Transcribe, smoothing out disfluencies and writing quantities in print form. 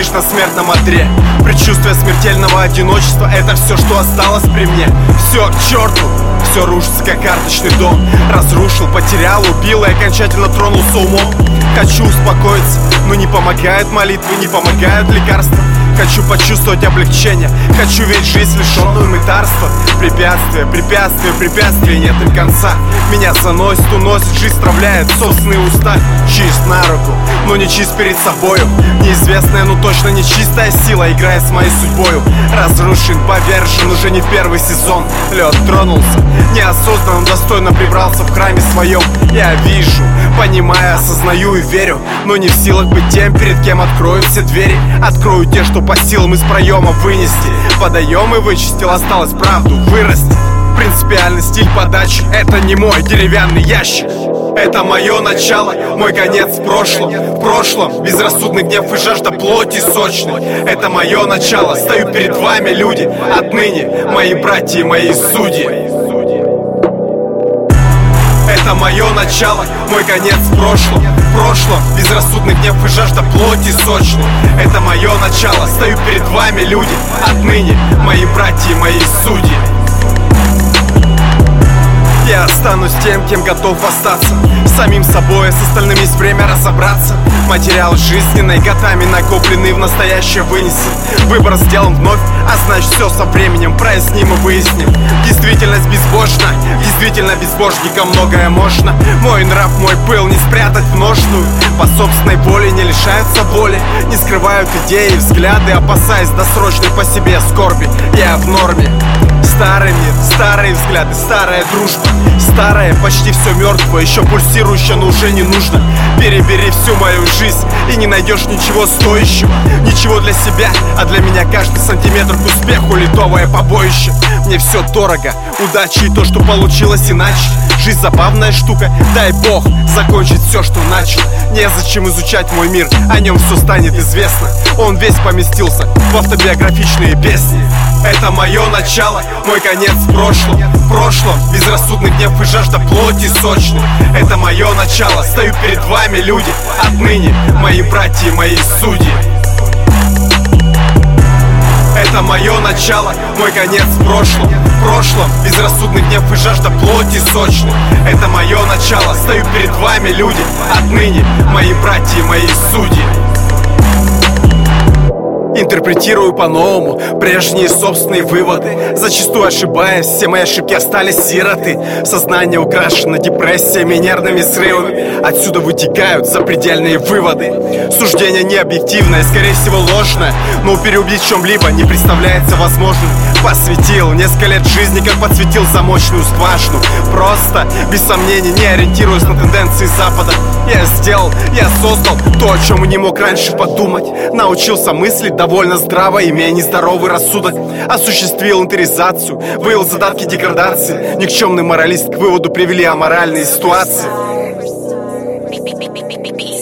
лежишь на смертном одре. Предчувствие смертельного одиночества — это все, что осталось при мне. Все к черту, все рушится, как карточный дом. Разрушил, потерял, убил и окончательно тронулся умом. Хочу успокоиться, но не помогают молитвы, не помогают лекарства. Хочу почувствовать облегчение, хочу видеть жизнь, лишенную мытарства. Препятствия, препятствия, препятствия, нет им конца. Меня заносит, уносит, жизнь стравляет собственные уста. Чист на руку, но не чист перед собою. Неизвестная, но точно не чистая сила играет с моей судьбою. Разрушен, повержен уже не в первый сезон. Лед тронулся, неосознанно, достойно прибрался в храме своем. Я вижу, понимаю, осознаю и верю, но не в силах быть тем, перед кем открою все двери. Открою те, что по силам из проема вынести. Подаем и вычистил, осталось правду вырасти. Принципиальный стиль подачи — это не мой деревянный ящик. Это мое начало, мой конец в прошлом. В прошлом безрассудный гнев и жажда плоти сочной. Это мое начало, стою перед вами, люди. Отныне мои братья и мои судьи. Это мое начало, мой конец в прошлом. В прошлом безрассудный гнев и жажда плоти сочной. Это мое начало, стою перед вами, люди. Отныне мои братья и мои судьи. Я останусь тем, кем готов остаться. Самим собой, с остальными есть время разобраться. Материал жизненный, годами накопленный, в настоящее вынесен. Выбор сделан вновь, а значит все со временем проясним и выясним. Действительность безбожна, действительно безбожникам многое можно. Мой нрав, мой пыл не спрятать в ножную. По собственной воле не лишаются воли, не скрывают идеи, взгляды, опасаясь досрочной по себе скорби. Я в норме. Старый мир, старые взгляды, старая дружба. Старое, почти все мертвое, еще пульсирующее, но уже не нужно. Перебери всю мою жизнь и не найдешь ничего стоящего. Ничего для себя, а для меня каждый сантиметр к успеху литовое побоище. Мне все дорого, удачи и то, что получилось иначе. Жизнь забавная штука, дай бог закончить все, что начал. Незачем изучать мой мир, о нем все станет известно. Он весь поместился в автобиографичные песни. Это мое начало, мой конец в прошлом. В прошлом безрассудный гнев и жажда плоти сочной. Это мое начало, стою перед вами, люди. Отныне мои братья и мои судьи. Это мое начало, мой конец в прошлом. В прошлом безрассудный гнев и жажда плоти сочной. Это мое начало, стою перед вами, люди. Отныне мои братья и мои судьи. Интерпретирую по-новому прежние собственные выводы. Зачастую ошибаясь, все мои ошибки остались сироты. Сознание украшено депрессиями, нервными срывами. Отсюда вытекают запредельные выводы. Суждение не объективное, скорее всего ложное, но переубедить в чем-либо не представляется возможным. Посвятил несколько лет жизни, как подсветил замочную скважину. Просто, без сомнений, не ориентируясь на тенденции Запада. Я сделал, я создал то, о чем и не мог раньше подумать. Научился мыслить довольно здраво, имея нездоровый рассудок. Осуществил интеризацию, вывел задатки деградации. Никчемный моралист к выводу привели аморальные ситуации.